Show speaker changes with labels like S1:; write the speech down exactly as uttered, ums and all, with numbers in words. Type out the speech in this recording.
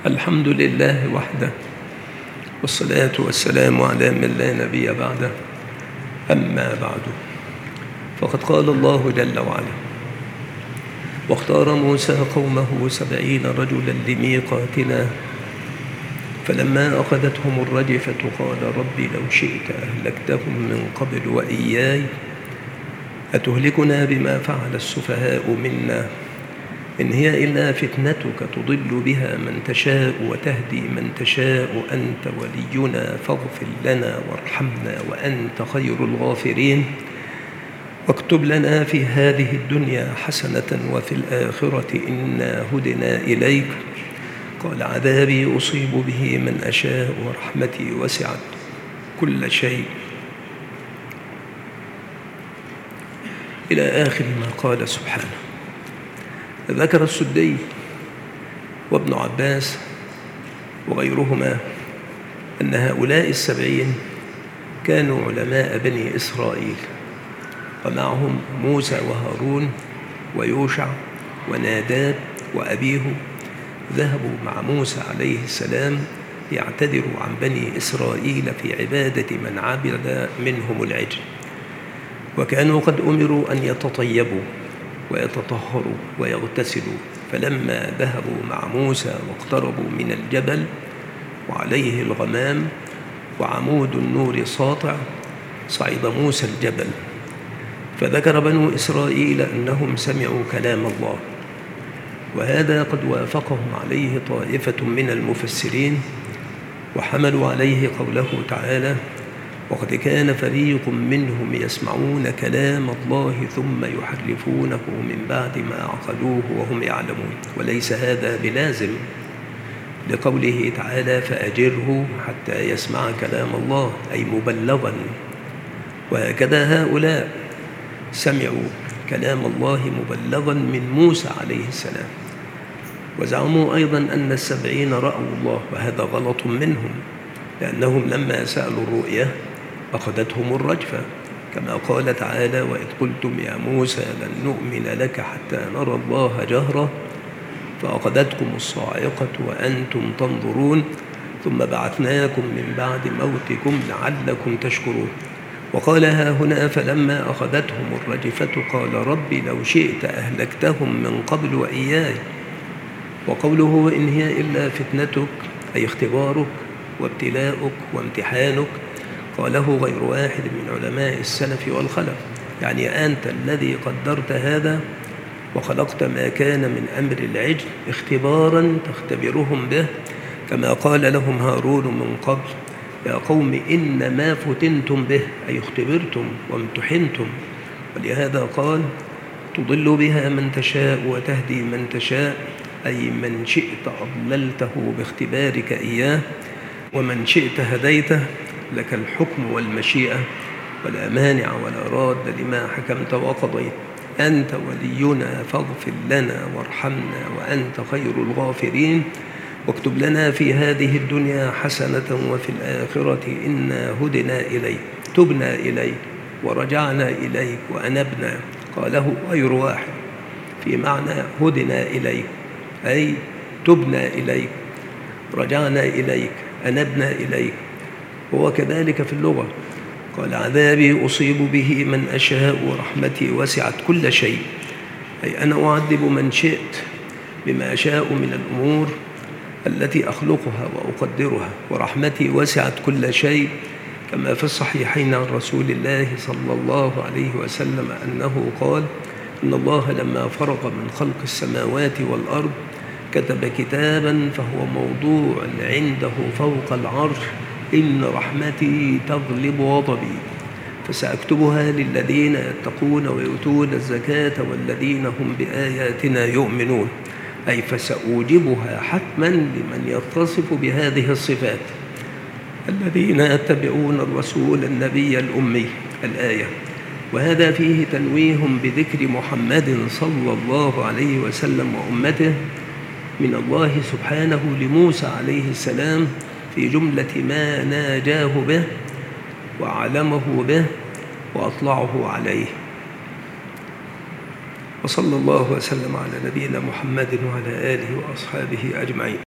S1: الحمد لله وحده، والصلاة والسلام على من لا نبي بعده. أما بعد، فقد قال الله جل وعلا: واختار موسى قومه سبعين رجلا لميقاتنا فلما أخذتهم الرجفة قال رب لو شئت أهلكتهم من قبل وإياي أتهلكنا بما فعل السفهاء منا إن هي إلا فتنتك تضل بها من تشاء وتهدي من تشاء أنت ولينا فاغفر لنا وارحمنا وأنت خير الغافرين واكتب لنا في هذه الدنيا حسنة وفي الآخرة إنا هدنا إليك. قال عذابي أصيب به من أشاء ورحمتي وسعت كل شيء، إلى آخر ما قال سبحانه. ذكر السدي وابن عباس وغيرهما أن هؤلاء السبعين كانوا علماء بني إسرائيل، ومعهم موسى وهارون ويوشع وناداب وأبيه. ذهبوا مع موسى عليه السلام يعتذروا عن بني إسرائيل في عبادة من عبد منهم العجل، وكانوا قد أمروا أن يتطيبوا ويتطهروا ويغتسلوا. فلما ذهبوا مع موسى واقتربوا من الجبل وعليه الغمام وعمود النور ساطع، صعد موسى الجبل، فذكر بنو إسرائيل أنهم سمعوا كلام الله، وهذا قد وافقهم عليه طائفة من المفسرين، وحملوا عليه قوله تعالى: وقد كان فريق منهم يسمعون كلام الله ثم يحرفونه من بعد ما عقلوه وهم يعلمون. وليس هذا بلازم لقوله تعالى: فأجره حتى يسمع كلام الله، أي مبلغا. وهكذا هؤلاء سمعوا كلام الله مبلغا من موسى عليه السلام، وزعموا أيضا أن السبعين رأوا الله، وهذا غلط منهم، لأنهم لما سألوا الرؤية أخذتهم الرجفة، كما قال تعالى: وإذ قلتم يا موسى لن نؤمن لك حتى نرى الله جهرة فأخذتكم الصاعقة وأنتم تنظرون ثم بعثناكم من بعد موتكم لعلكم تشكرون. وقال ها هنا: فلما أخذتهم الرجفة قال رب لو شئت أهلكتهم من قبل وإياي. وقوله إن هي إلا فتنتك، أي اختبارك وابتلاؤك وامتحانك، قاله غير واحد من علماء السلف والخلف، يعني أنت الذي قدرت هذا وخلقت ما كان من أمر العجل اختبارا تختبرهم به، كما قال لهم هارون من قبل: يا قوم إنما فتنتم به، أي اختبرتم وامتحنتم. ولهذا قال: تضل بها من تشاء وتهدي من تشاء، أي من شئت أضللته باختبارك إياه، ومن شئت هديته، لك الحكم والمشيئة ولا مانع ولا راد لما حكمت وقضيت. أنت ولينا فاغفر لنا وارحمنا وأنت خير الغافرين واكتب لنا في هذه الدنيا حسنة وفي الآخرة إنا هدنا إليك. تبنا إليك ورجعنا إليك وأنبنا، قاله غير واحد في معنى هدنا إليك، أي تبنا إليك، رجعنا إليك، أنبنا إليك. هو كذلك في اللغة. قال عذابي أصيب به من أشاء ورحمتي وسعت كل شيء، أي أنا أعذب من شئت بما أشاء من الأمور التي أخلقها وأقدرها، ورحمتي وسعت كل شيء، كما في الصحيحين عن رسول الله صلى الله عليه وسلم أنه قال: إن الله لما فرغ من خلق السماوات والأرض كتب كتابا فهو موضوع عنده فوق العرش: إن رحمتي تغلب غضبي، فسأكتبها للذين يتقون ويؤتون الزكاة والذين هم بآياتنا يؤمنون، أي فسأوجبها حتما لمن يتصف بهذه الصفات، الذين يتبعون الرسول النبي الأمي. الآية. وهذا فيه تنويه بذكر محمد صلى الله عليه وسلم وأمته من الله سبحانه لموسى عليه السلام في جملة ما ناجاه به وعلمه به وأطلعه عليه. وصلى الله وسلم على نبينا محمد وعلى آله وأصحابه أجمعين.